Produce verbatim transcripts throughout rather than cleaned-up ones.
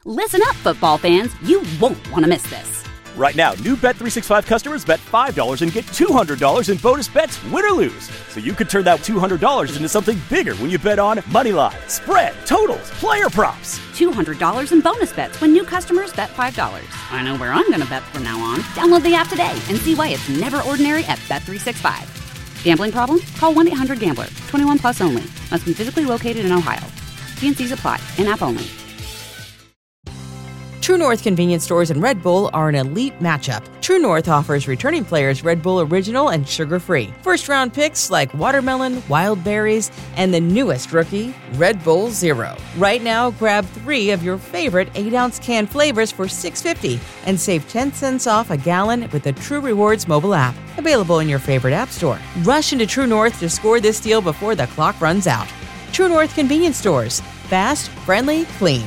Listen up, football fans. You won't want to miss this. Right now, new Bet three sixty-five customers bet five dollars and get two hundred dollars in bonus bets, win or lose. So you could turn that two hundred dollars into something bigger when you bet on money line, spread, totals, player props. two hundred dollars in bonus bets when new customers bet five dollars. I know where I'm going to bet from now on. Download the app today and see why it's never ordinary at Bet three sixty-five. Gambling problem? Call one eight hundred gambler. twenty-one plus only. Must be physically located in Ohio. T and C's apply. In-app only. True North convenience stores and Red Bull are an elite matchup. True North offers returning players Red Bull Original and sugar-free. First-round picks like watermelon, wild berries, and the newest rookie, Red Bull Zero. Right now, grab three of your favorite eight-ounce can flavors for six dollars and fifty cents and save ten cents off a gallon with the True Rewards mobile app. Available in your favorite app store. Rush into True North to score this deal before the clock runs out. True North convenience stores. Fast, friendly, clean.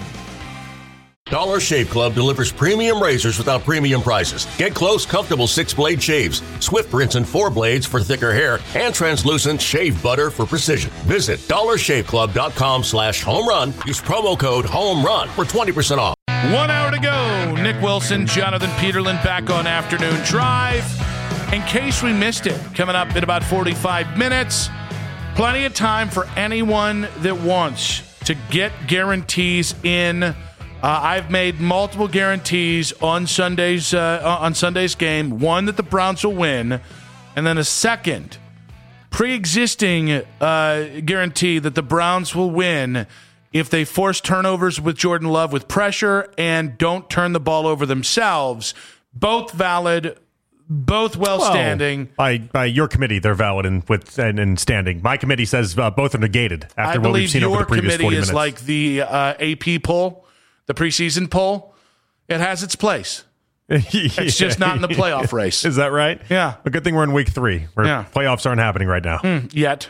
Dollar Shave Club delivers premium razors without premium prices. Get close, comfortable six-blade shaves, swift rinse and four blades for thicker hair, and translucent shave butter for precision. Visit dollar shave club dot com slash home run. Use promo code HOMERUN for twenty percent off. One hour to go. Nick Wilson, Jonathan Peterlin back on Afternoon Drive. In case we missed it, coming up in about forty-five minutes, plenty of time for anyone that wants to get guarantees in. Uh, I've made multiple guarantees on Sunday's uh, on Sunday's game. One, that the Browns will win, and then a second pre-existing uh, guarantee that the Browns will win if they force turnovers with Jordan Love with pressure and don't turn the ball over themselves. Both valid, both well-standing. Well, by by your committee, they're valid and with and, and standing. My committee says uh, both are negated after I what we've seen over the previous forty minutes. I believe your committee is like the uh, A P poll. The preseason poll, it has its place. It's just not in the playoff race. Is that right? Yeah. A good thing we're in week three, where yeah. playoffs aren't happening right now. Mm, yet.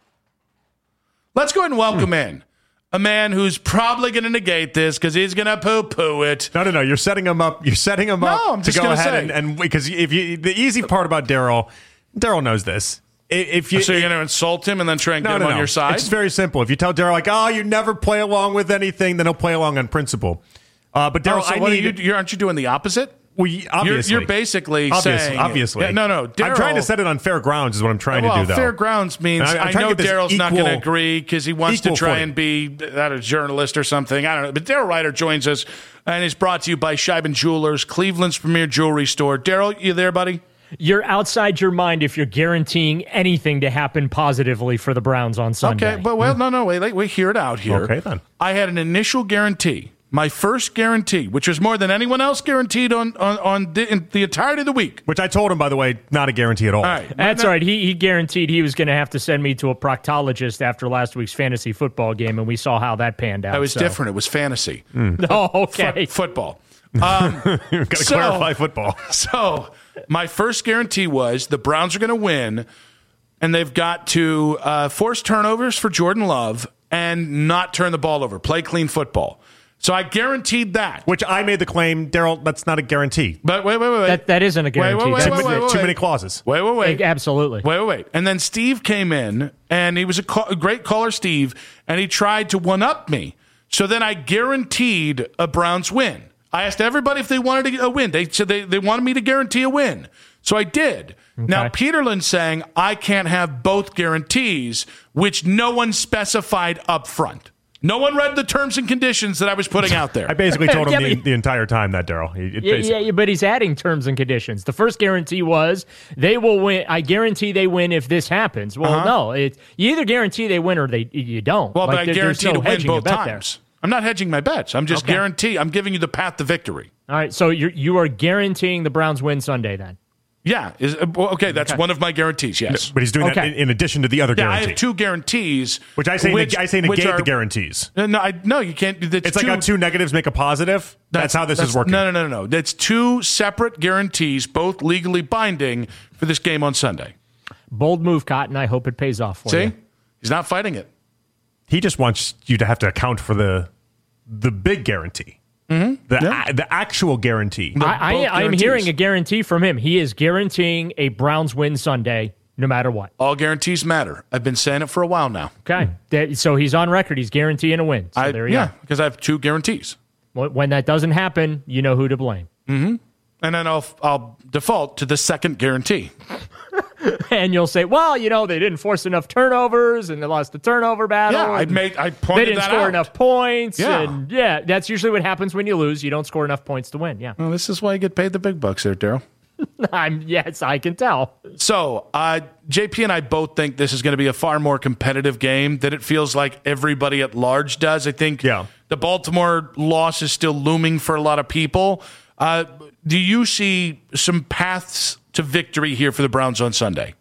Let's go ahead and welcome mm. in a man who's probably going to negate this because he's going to poo-poo it. No, no, no. You're setting him up. You're setting him no, up I'm just to go gonna ahead say. and, and because if you, the easy part about Daryl, Daryl knows this. If you, so you're going to insult him and then try and no, get him no, on no. your side? It's very simple. If you tell Daryl, like, oh, you never play along with anything, then he'll play along on principle. Uh, but Daryl, oh, so I what need. Are you, you're, aren't you doing the opposite? We obviously. You're, you're basically Obvious, saying obviously. Yeah, no, no. Daryl, I'm trying to set it on fair grounds. Is what I'm trying well, to do. Though fair grounds means I, I know Daryl's not going to agree because he wants to try footing. and be not a journalist or something. I don't know. But Daryl Ryder joins us and is brought to you by Scheiben Jewelers, Cleveland's premier jewelry store. Daryl, you there, buddy? You're outside your mind if you're guaranteeing anything to happen positively for the Browns on Sunday. Okay, but well, no, no, wait, wait, hear it out here. Okay, then. I had an initial guarantee, my first guarantee, which was more than anyone else guaranteed on on, on the, in the entirety of the week. Which I told him, by the way, not a guarantee at all. All right, that's now, all right. He he guaranteed he was going to have to send me to a proctologist after last week's fantasy football game, and we saw how that panned out. That was so. different. It was fantasy. Mm. Oh, okay. F- football. Um, Got to so, clarify football. So my first guarantee was the Browns are going to win, and they've got to uh, force turnovers for Jordan Love and not turn the ball over, play clean football. So I guaranteed that. Which I made the claim, Daryl, that's not a guarantee. But wait, wait, wait, wait. That, that isn't a guarantee. Wait, wait, too, wait, wait, wait, too wait. many clauses. Wait, wait, wait. Absolutely. Wait, wait, wait. And then Steve came in, and he was a, call, a great caller, Steve, and he tried to one-up me. So then I guaranteed a Browns win. I asked everybody if they wanted a win. They said they, they wanted me to guarantee a win. So I did. Okay. Now, Peterlin's saying I can't have both guarantees, which no one specified up front. No one read the terms and conditions that I was putting out there. I basically told him Yeah, the, but- the entire time that, Daryl. Yeah, yeah, yeah, but he's adding terms and conditions. The first guarantee was they will win. I guarantee they win if this happens. Well, Uh-huh. no, it, you either guarantee they win or they you don't. Well, like, but I there, guarantee no to win hedging both your bet times. There. I'm not hedging my bets. I'm just Okay. guarantee. I'm giving you the path to victory. All right, so you're, you are guaranteeing the Browns win Sunday then? Yeah. Is, okay, that's Okay. one of my guarantees, yes. But he's doing Okay. that in, in addition to the other Yeah, I guarantee. have two guarantees. Which I say, which, neg- I say which negate are, the guarantees. No, I, no, you can't. It's, It's like how two negatives make a positive. That's, how this that's- is working. No, no, no, no. That's two separate guarantees, both legally binding for this game on Sunday. Bold move, Cotton. I hope it pays off for See? you. He's not fighting it. He just wants you to have to account for the the big guarantee. Mm-hmm. The, Yeah. a, the actual guarantee. The- I, I, both I'm guarantees. hearing a guarantee from him. He is guaranteeing a Browns win Sunday, no matter what. All guarantees matter. I've been saying it for a while now. Okay, that, so he's on record. He's guaranteeing a win. So I, there you yeah, go. because I have two guarantees. When that doesn't happen, you know who to blame. Mm-hmm. And then I'll I'll default to the second guarantee. And you'll say, well, you know, they didn't force enough turnovers and they lost the turnover battle. Yeah, I'd make I pointed that out. They didn't score out. enough points. Yeah. And yeah, that's usually what happens when you lose. You don't score enough points to win. Yeah. Well, this is why you get paid the big bucks there, Daryl. I'm yes, I can tell. So, uh, J P and I both think this is going to be a far more competitive game than it feels like everybody at large does. I think yeah. the Baltimore loss is still looming for a lot of people. Uh, do you see some paths to victory here for the Browns on Sunday?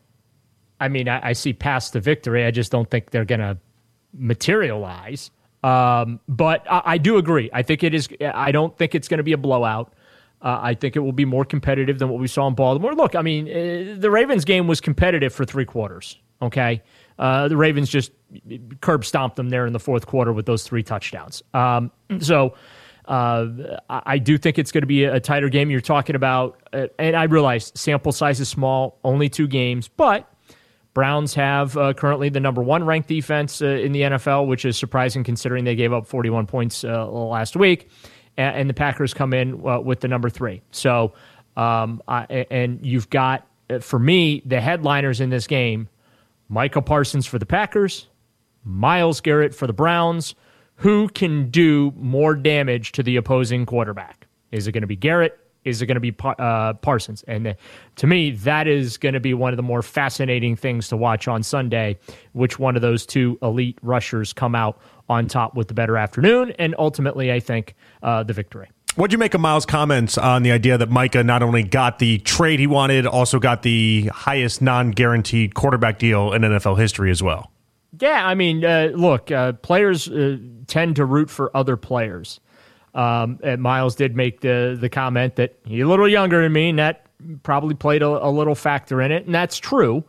I mean, I, I see paths to victory. I just don't think they're going to materialize. Um, but I, I do agree. I think it is. I don't think it's going to be a blowout. Uh, I think it will be more competitive than what we saw in Baltimore. Look, I mean, uh, the Ravens game was competitive for three quarters, okay? Uh, the Ravens just curb stomped them there in the fourth quarter with those three touchdowns. Um, so uh, I, I do think it's going to be a, a tighter game. You're talking about, uh, and I realize sample size is small, only two games, but Browns have uh, currently the number one ranked defense uh, in the N F L, which is surprising considering they gave up forty-one points uh, last week. And the Packers come in uh, with the number three. So, um, I, and you've got, for me, the headliners in this game, Micah Parsons for the Packers, Myles Garrett for the Browns. Who can do more damage to the opposing quarterback? Is it going to be Garrett? Is it going to be uh, Parsons? And uh, to me, that is going to be one of the more fascinating things to watch on Sunday, which one of those two elite rushers come out on top with the better afternoon, and ultimately, I think, uh, the victory. What'd you make of Miles' comments on the idea that Micah not only got the trade he wanted, also got the highest non-guaranteed quarterback deal in N F L history as well? Yeah, I mean, uh, look, uh, players uh, tend to root for other players. Um, and Miles did make the the comment that he's a little younger than me, and that probably played a, a little factor in it, and that's true.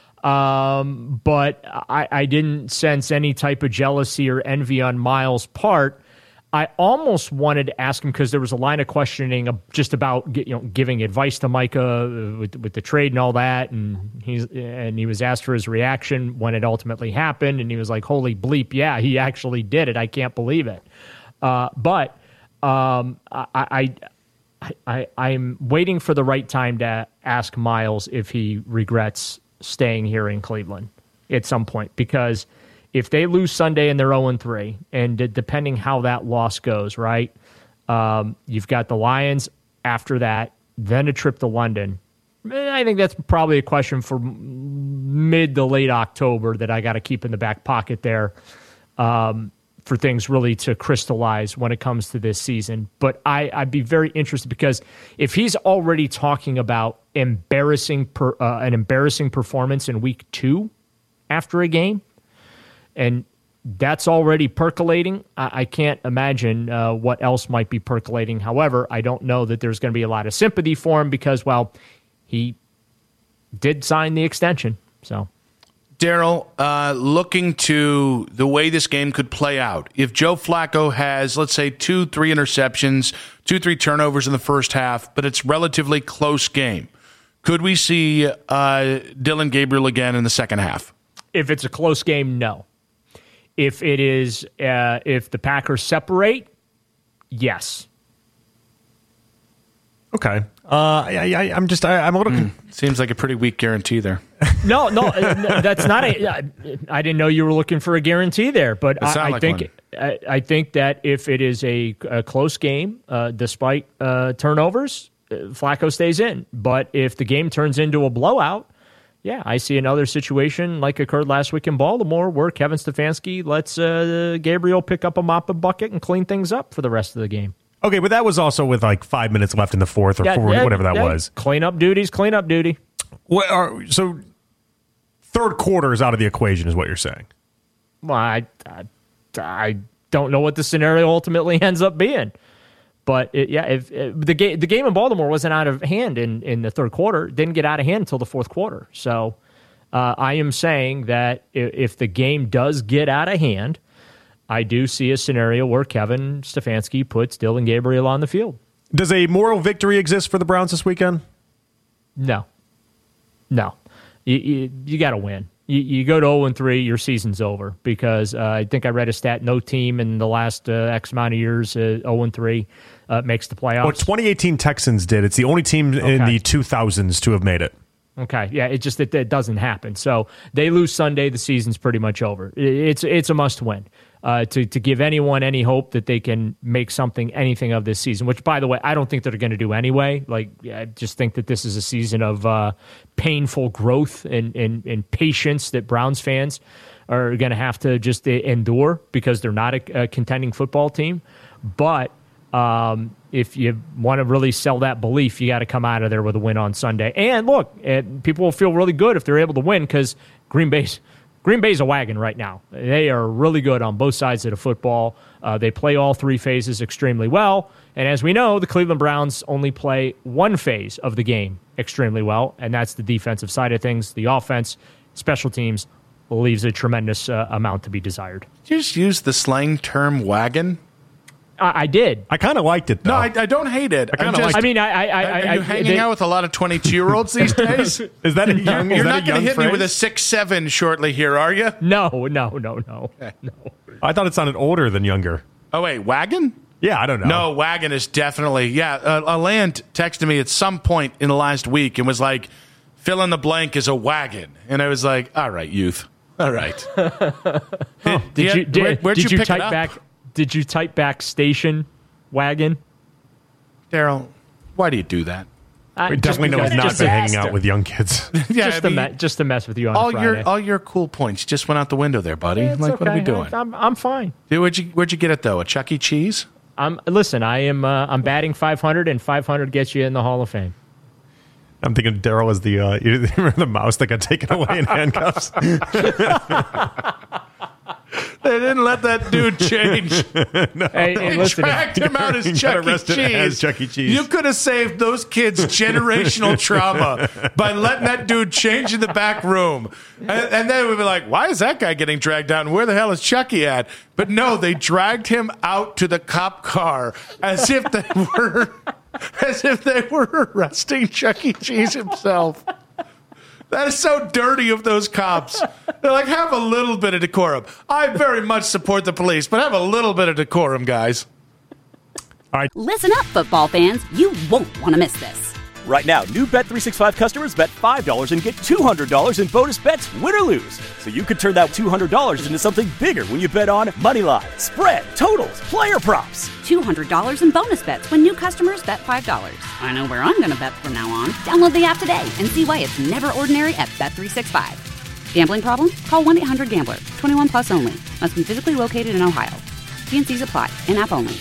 Um, but I, I didn't sense any type of jealousy or envy on Miles' part. I almost wanted to ask him because there was a line of questioning just about you know giving advice to Micah with with the trade and all that, and he's and he was asked for his reaction when it ultimately happened, and he was like, "Holy bleep, yeah, he actually did it! I can't believe it." Uh, but um, I, I I I'm waiting for the right time to ask Miles if he regrets staying here in Cleveland at some point, because if they lose Sunday and they're oh and three, and depending how that loss goes, right, um, you've got the Lions after that, then a trip to London. I think that's probably a question for mid to late October that I got to keep in the back pocket there um, for things really to crystallize when it comes to this season. But I, I'd be very interested, because if he's already talking about embarrassing per, uh, an embarrassing performance in week two after a game, and that's already percolating, I, I can't imagine uh, what else might be percolating. However, I don't know that there's going to be a lot of sympathy for him because, well, he did sign the extension. So, Daryl, uh, looking to the way this game could play out, if Joe Flacco has, let's say, two, three interceptions, two, three turnovers in the first half, but it's relatively close game, could we see uh, Dillon Gabriel again in the second half? If it's a close game, no. If it is, uh, if the Packers separate, yes. Okay. Uh, I, I, I'm just, I, I'm a little. Mm. Seems like a pretty weak guarantee there. No, no, that's not a. I didn't know you were looking for a guarantee there, but I, I like think I, I think that if it is a, a close game, uh, despite uh, turnovers, uh, Flacco stays in. But if the game turns into a blowout, yeah, I see another situation like occurred last week in Baltimore where Kevin Stefanski lets uh, Gabriel pick up a mop and bucket and clean things up for the rest of the game. Okay, but that was also with like five minutes left in the fourth or yeah, fourth, yeah, whatever that yeah. was. Cleanup duties, cleanup duty. What are, so third quarter is out of the equation is what you're saying. Well, I, I, I don't know what the scenario ultimately ends up being. But, it, yeah, if, if the, ga- the game in Baltimore wasn't out of hand in, in the third quarter, didn't get out of hand until the fourth quarter. So uh, I am saying that if, if the game does get out of hand, I do see a scenario where Kevin Stefanski puts Dillon Gabriel on the field. Does a moral victory exist for the Browns this weekend? No. No. You, you, you got to win. you, you go to oh and three, your season's over because uh, I think I read a stat, no team in the last uh, X amount of years, uh, oh and three, uh, makes the playoffs. Well, twenty eighteen Texans did. It's the only team okay. in the two thousands to have made it. Okay, yeah, it just it, it doesn't happen. So they lose Sunday, the season's pretty much over. It, it's it's a must win uh, to to give anyone any hope that they can make something, anything of this season. Which, by the way, I don't think they're going to do anyway. Like, I just think that this is a season of uh, painful growth and, and and patience that Browns fans are going to have to just endure because they're not a, a contending football team. But Um, if you want to really sell that belief, you got to come out of there with a win on Sunday. And look, it, people will feel really good if they're able to win because Green Bay's Green Bay's a wagon right now. They are really good on both sides of the football. Uh, they play all three phases extremely well. And as we know, the Cleveland Browns only play one phase of the game extremely well, and that's the defensive side of things. The offense, special teams, leaves a tremendous uh, amount to be desired. Did you just use the slang term wagon? I, I did. I kind of liked it, though. No, I, I don't hate it. I kind of liked I mean, I... I, I Are you I, hanging they, out with a lot of twenty-two-year-olds these days? Is that a young You're is that not a going to young hit phrase? me with a six seven shortly here, are you? No, no, no, no. Okay. no. I thought it sounded older than younger. Oh, wait, wagon? Yeah, I don't know. No, wagon is definitely, yeah. Uh, Aland texted me at some point in the last week and was like, fill in the blank is a wagon. And I was like, all right, youth. All right. did, did you, did, where, where'd did you, you pick type it up? back? Did you type back station wagon? Daryl, why do you do that? I, We definitely know he's not just been a- hanging out with young kids. Yeah, just, I to mean, me, just to mess with you on all Friday. your all your cool points just went out the window there, buddy. It's like, what are we okay. doing? I'm, I'm fine. Dude, where'd you where'd you get it though? A Chuck E. Cheese? I'm listen. I am. Uh, I'm batting five hundred, and five hundred gets you in the Hall of Fame. I'm thinking Daryl was the uh, you remember the mouse that got taken away in handcuffs. They didn't let that dude change. no. Hey, hey, They listen, tracked him out as He got Chuck E. arrested Cheese. as Chuck E. Cheese. You could have saved those kids generational trauma by letting that dude change in the back room. And, and then we'd be like, why is that guy getting dragged out? And where the hell is Chucky at? But no, they dragged him out to the cop car as if they were as if they were arresting Chuck E. Cheese himself. That is so dirty of those cops. They're like, have a little bit of decorum. I very much support the police, but have a little bit of decorum, guys. All right. Listen up, football fans. You won't want to miss this. Right now, new Bet three sixty-five customers bet five dollars and get two hundred dollars in bonus bets, win or lose. So you could turn that two hundred dollars into something bigger when you bet on money line, spread, totals, player props. two hundred dollars in bonus bets when new customers bet five dollars. I know where I'm going to bet from now on. Download the app today and see why it's never ordinary at Bet three sixty-five. Gambling problem? Call one eight hundred gambler. twenty-one plus only. Must be physically located in Ohio. T and C's apply. In-app only.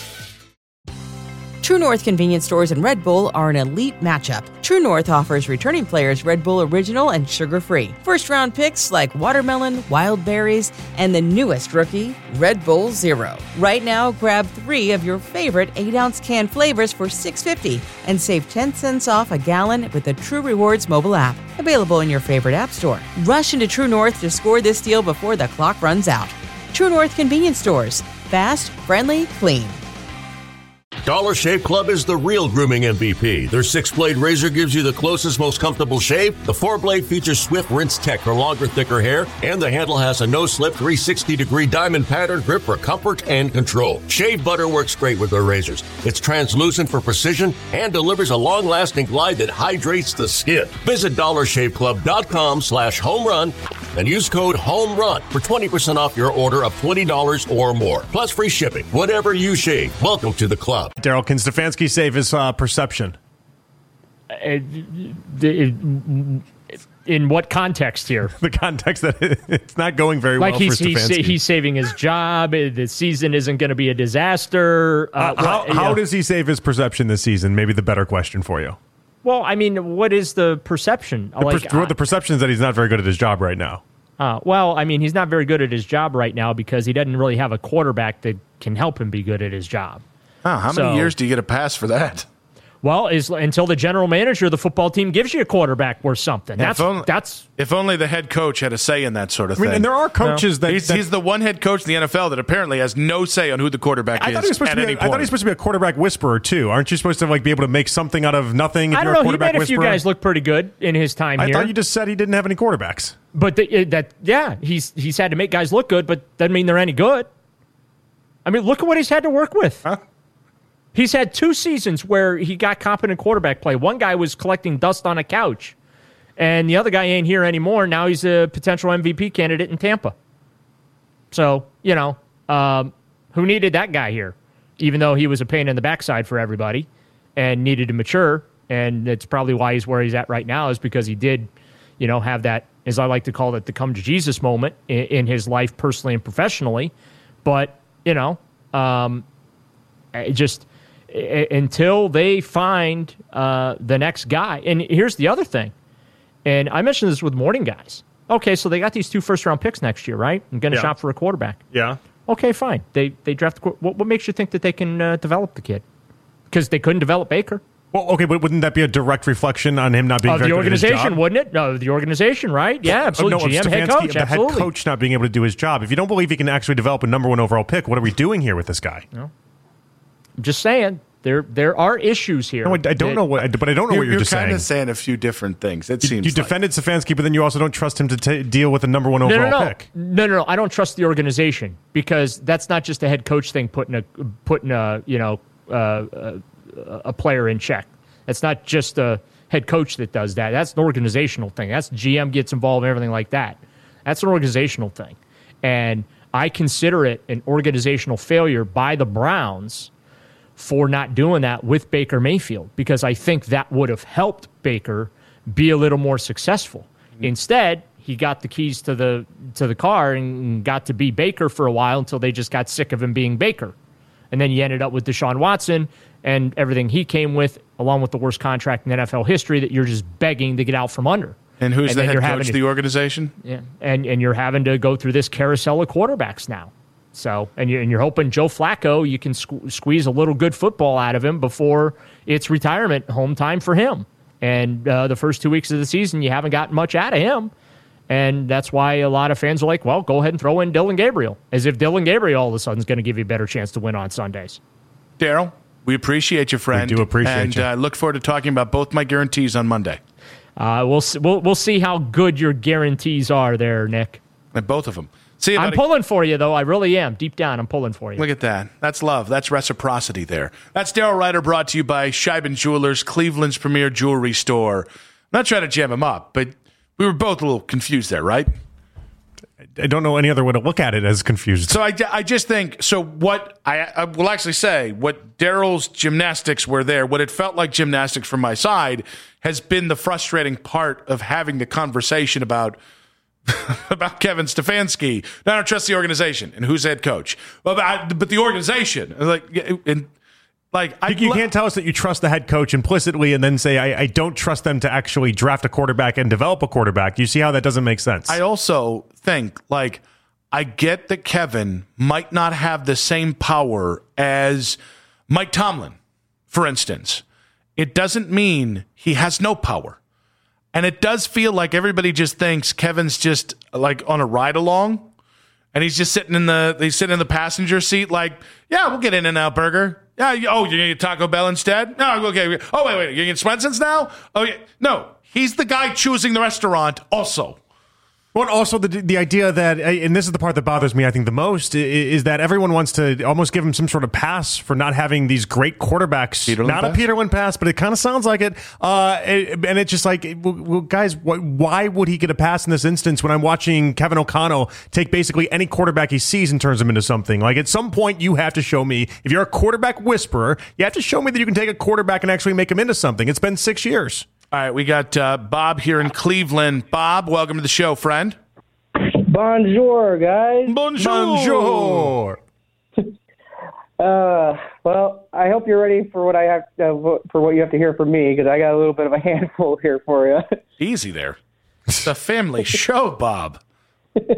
True North convenience stores and Red Bull are an elite matchup. True North offers returning players Red Bull Original and sugar-free. First-round picks like watermelon, wild berries, and the newest rookie, Red Bull Zero. Right now, grab three of your favorite eight ounce can flavors for six dollars and fifty cents and save ten cents off a gallon with the True Rewards mobile app. Available in your favorite app store. Rush into True North to score this deal before the clock runs out. True North convenience stores. Fast, friendly, clean. Dollar Shave Club is the real grooming M V P. Their six-blade razor gives you the closest, most comfortable shave. The four-blade features Swift Rinse Tech for longer, thicker hair, and the handle has a no-slip three sixty degree diamond pattern grip for comfort and control. Shave butter works great with their razors. It's translucent for precision and delivers a long-lasting glide that hydrates the skin. Visit dollar shave club dot com slash home run and use code HOMERUN for twenty percent off your order of twenty dollars or more. Plus free shipping. Whatever you shave, welcome to the club. Daryl, can Stefanski save his uh, perception? Uh, in what context here? The context that it's not going very like well he's, for Stefanski. He's, he's saving his job. The season isn't going to be a disaster. Uh, uh, how what, how know. does he save his perception this season? Maybe the better question for you. Well, I mean, what is the perception? The, like, per- the perception is that he's not very good at his job right now. Uh, well, I mean, he's not very good at his job right now because he doesn't really have a quarterback that can help him be good at his job. Oh, how so, many years do you get a pass for that? Well, is until the general manager of the football team gives you a quarterback worth something. That's if only, that's if only the head coach had a say in that sort of I mean, thing. and there are coaches no. that, he's, that he's the one head coach in the N F L that apparently has no say on who the quarterback I is thought he was supposed at to be any a, point. I thought he was supposed to be a quarterback whisperer too. Aren't you supposed to like be able to make something out of nothing? If I don't you're know. A He quarterback made a few whisperer? guys look pretty good in his time I here. thought you just said he didn't have any quarterbacks. But the, that yeah, he's he's had to make guys look good, but doesn't mean they're any good. I mean, look at what he's had to work with. Huh? He's had two seasons where he got competent quarterback play. One guy was collecting dust on a couch, and the other guy ain't here anymore. Now he's a potential M V P candidate in Tampa. So, you know, um, who needed that guy here? Even though he was a pain in the backside for everybody and needed to mature, and it's probably why he's where he's at right now is because he did, you know, have that, as I like to call it, the come to Jesus moment in, in his life personally and professionally. But, you know, um, it just... until they find uh, the next guy. And here's the other thing. And I mentioned this with morning guys. Okay, so they got these two first-round picks next year, right? I'm going to Yeah. shop for a quarterback. Yeah. Okay, fine. They they draft. What, what makes you think that they can uh, develop the kid? Because they couldn't develop Baker. Well, okay, but wouldn't that be a direct reflection on him not being Of very the good at his organization, job? wouldn't it? No, the organization, right? Yeah, absolutely. Oh, no, G M, head Stefanski, coach, the absolutely. head coach not being able to do his job. If you don't believe he can actually develop a number one overall pick, what are we doing here with this guy? No. I'm just saying. There, there are issues here. No, I, I don't that, know what, but I don't know You're, what you're, you're just kind saying. of saying a few different things. It You, seems you like. defended Stefanski, but then you also don't trust him to t- deal with a number one No, overall no, no. pick. No, no, no. I don't trust the organization because that's not just a head coach thing putting a putting a you know uh, a, a player in check. It's not just a head coach that does that. That's an organizational thing. That's G M gets involved and everything like that. That's an organizational thing, and I consider it an organizational failure by the Browns for not doing that with Baker Mayfield, because I think that would have helped Baker be a little more successful. Mm-hmm. Instead, he got the keys to the to the car and got to be Baker for a while until they just got sick of him being Baker. And then you ended up with Deshaun Watson and everything he came with, along with the worst contract in N F L history that you're just begging to get out from under. And who's and the head coach coach to, of the organization? Yeah, and, and you're having to go through this carousel of quarterbacks now. So, and you're, and you're hoping Joe Flacco, you can sque- squeeze a little good football out of him before it's retirement home time for him. And uh, the first two weeks of the season, you haven't gotten much out of him. And that's why a lot of fans are like, well, go ahead and throw in Dylan Gabriel, as if Dylan Gabriel all of a sudden is going to give you a better chance to win on Sundays. Daryl, we appreciate you, friend. We do appreciate and, you. And uh, look forward to talking about both my guarantees on Monday. Uh, we'll, see, we'll, we'll see how good your guarantees are there, Nick. And both of them. See you, I'm buddy. pulling for you, though. I really am. Deep down, I'm pulling for you. Look at that. That's love. That's reciprocity there. That's Daryl Ryder, brought to you by Scheiben Jewelers, Cleveland's premier jewelry store. I'm not trying to jam him up, but we were both a little confused there, right? I don't know any other way to look at it as confused. So I, I just think, so what I, I will actually say, what Daryl's gymnastics were there, what it felt like gymnastics from my side, has been the frustrating part of having the conversation about about Kevin Stefanski. I don't trust the organization. And who's head coach? Well, but, I, but the organization. Like, and like I, you, you can't tell us that you trust the head coach implicitly and then say, I, I don't trust them to actually draft a quarterback and develop a quarterback. You see how that doesn't make sense? I also think, like, I get that Kevin might not have the same power as Mike Tomlin, for instance. It doesn't mean he has no power. And it does feel like everybody just thinks Kevin's just like on a ride along, and he's just sitting in the he's sitting in the passenger seat, like, yeah, we'll get In-N-Out Burger. Yeah, you, oh, you're gonna get Taco Bell instead? No, okay. Oh, wait, wait, you're gonna get Swenson's now? Oh, yeah. No, he's the guy choosing the restaurant also. Well, also the the idea that, and this is the part that bothers me, I think, the most, is that everyone wants to almost give him some sort of pass for not having these great quarterbacks. Peterlin not pass? a Peterlin pass, but it kind of sounds like it. Uh, and it's just like, well, guys, why would he get a pass in this instance when I'm watching Kevin O'Connell take basically any quarterback he sees and turns him into something? Like, at some point, you have to show me, if you're a quarterback whisperer, you have to show me that you can take a quarterback and actually make him into something. It's been six years. All right, we got uh, Bob here in Cleveland. Bob, welcome to the show, friend. Bonjour, guys. Bonjour. Uh, well, I hope you're ready for what I have uh, for what you have to hear from me, because I got a little bit of a handful here for you. Easy there. It's a family show, Bob.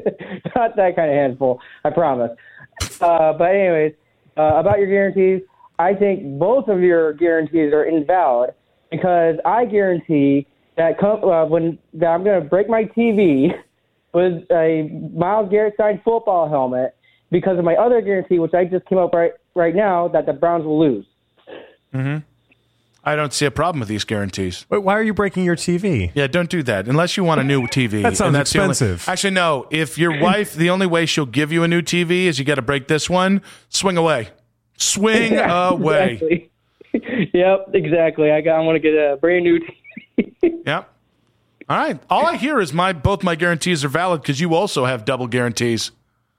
Not that kind of handful, I promise. Uh, but anyways, uh, about your guarantees, I think both of your guarantees are invalid because I guarantee that com- uh, when that I'm going to break my T V with a Myles Garrett signed football helmet because of my other guarantee, which I just came up right right now, that the Browns will lose. Mm-hmm. I don't see a problem with these guarantees. Wait, why are you breaking your T V? Yeah, don't do that unless you want a new T V. That sounds and that's the only- expensive. Actually, no. If your wife, the only way she'll give you a new T V is you got to break this one. Swing away. Swing Yeah, away. Exactly. Yep, exactly. I got. I want to get a brand new T V. Yep. All right. All I hear is my both my guarantees are valid because you also have double guarantees.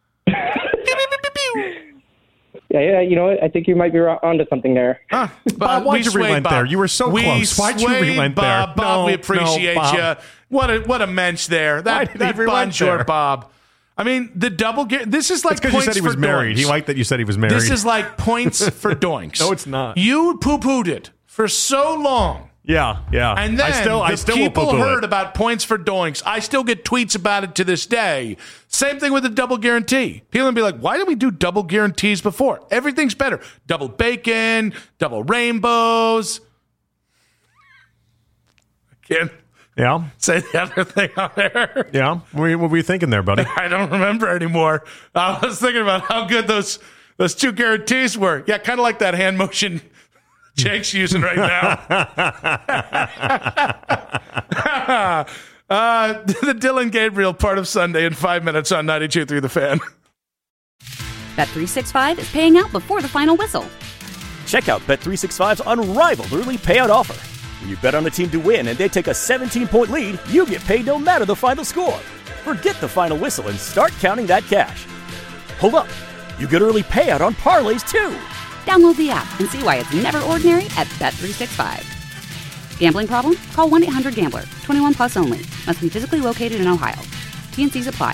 Yeah, yeah. You know what? I think you might be onto something there. Huh. Bob, why'd you swayed, relent Bob. there? You were so we close. Why'd you swayed, relent Bob. there? Bob, No, we no, appreciate Bob. you. What a what a mensch there. Why That did he relent bonjour, there? Bob. I mean, the double gu- This is like It's because you points said he was for married. doinks. He liked that you said he was married. This is like points for doinks. No, it's not. You poo-pooed it for so long. Yeah, yeah. And then I still, the I still will people poo-poo heard it. about points for doinks. I still get tweets about it to this day. Same thing with the double guarantee. People will be like, why did we do double guarantees before? Everything's better. Double bacon, double rainbows. I can't Yeah, say the other thing on there. yeah. What were, you, what were you thinking there, buddy? I don't remember anymore. I was thinking about how good those those two guarantees were. Yeah, kind of like that hand motion Jake's using right now. uh, the Dylan Gabriel part of Sunday in five minutes on ninety-two point three The Fan. Bet three sixty-five is paying out before the final whistle. Check out Bet three sixty-five's unrivaled early payout offer. When you bet on a team to win and they take a seventeen-point lead, you get paid no matter the final score. Forget the final whistle and start counting that cash. Hold up. You get early payout on parlays, too. Download the app and see why it's never ordinary at Bet three sixty-five. Gambling problem? Call one eight hundred gambler. twenty-one plus only. Must be physically located in Ohio. T N Cs apply.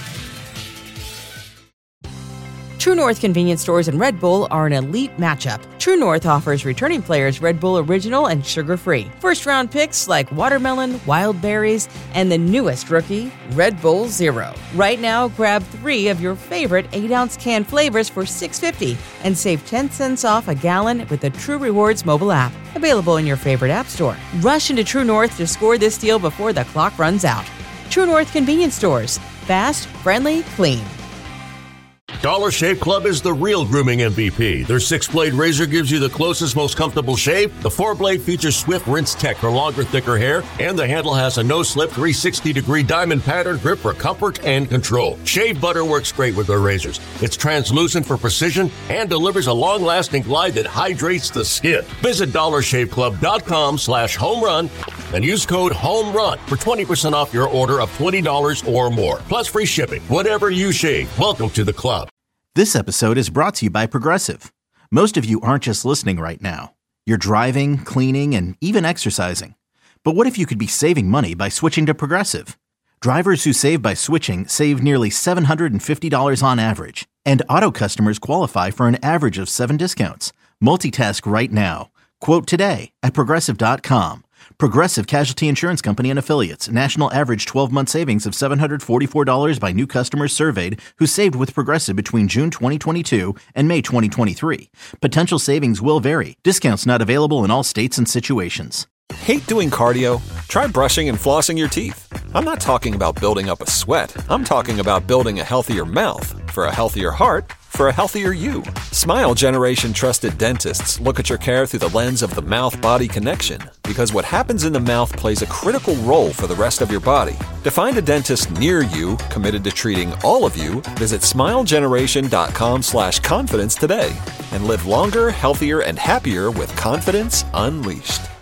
True North convenience stores and Red Bull are an elite matchup. True North offers returning players Red Bull Original and sugar-free. First-round picks like watermelon, wild berries, and the newest rookie, Red Bull Zero. Right now, grab three of your favorite eight-ounce can flavors for six dollars and fifty cents and save ten cents off a gallon with the True Rewards mobile app. Available in your favorite app store. Rush into True North to score this deal before the clock runs out. True North convenience stores. Fast, friendly, clean. Dollar Shave Club is the real grooming M V P. Their six-blade razor gives you the closest, most comfortable shave. The four-blade features Swift Rinse Tech for longer, thicker hair. And the handle has a no-slip three sixty degree diamond pattern grip for comfort and control. Shave butter works great with their razors. It's translucent for precision and delivers a long-lasting glide that hydrates the skin. Visit dollar shave club dot com slash home run and use code HOMERUN for twenty percent off your order of twenty dollars or more. Plus free shipping. Whatever you shave, welcome to the club. This episode is brought to you by Progressive. Most of you aren't just listening right now. You're driving, cleaning, and even exercising. But what if you could be saving money by switching to Progressive? Drivers who save by switching save nearly seven hundred fifty dollars on average. And auto customers qualify for an average of seven discounts. Multitask right now. Quote today at Progressive dot com. Progressive Casualty Insurance Company and Affiliates. National average twelve-month savings of seven hundred forty-four dollars by new customers surveyed who saved with Progressive between June twenty twenty-two and May twenty twenty-three. Potential savings will vary. Discounts not available in all states and situations. Hate doing cardio? Try brushing and flossing your teeth. I'm not talking about building up a sweat. I'm talking about building a healthier mouth. For a healthier heart, for a healthier you. Smile Generation trusted dentists look at your care through the lens of the mouth-body connection, because what happens in the mouth plays a critical role for the rest of your body. To find a dentist near you committed to treating all of you, visit smile generation dot com slash confidence today and live longer, healthier, and happier with confidence unleashed.